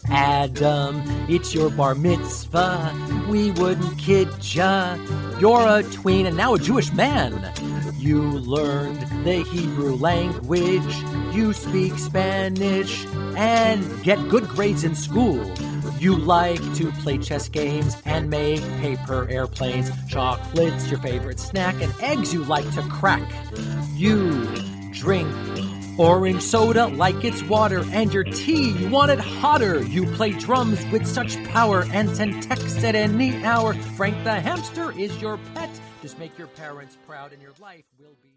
Adam, it's your bar mitzvah. We wouldn't kid ya. You're a tween and now a Jewish man. You learned the Hebrew language. You speak Spanish and get good grades in school. You like to play chess games and make paper airplanes. Chocolate's your favorite snack and eggs you like to crack. You drink orange soda like it's water, and your tea, you want it hotter. You play drums with such power and send texts at any hour. Frank the hamster is your pet. Just make your parents proud and your life will be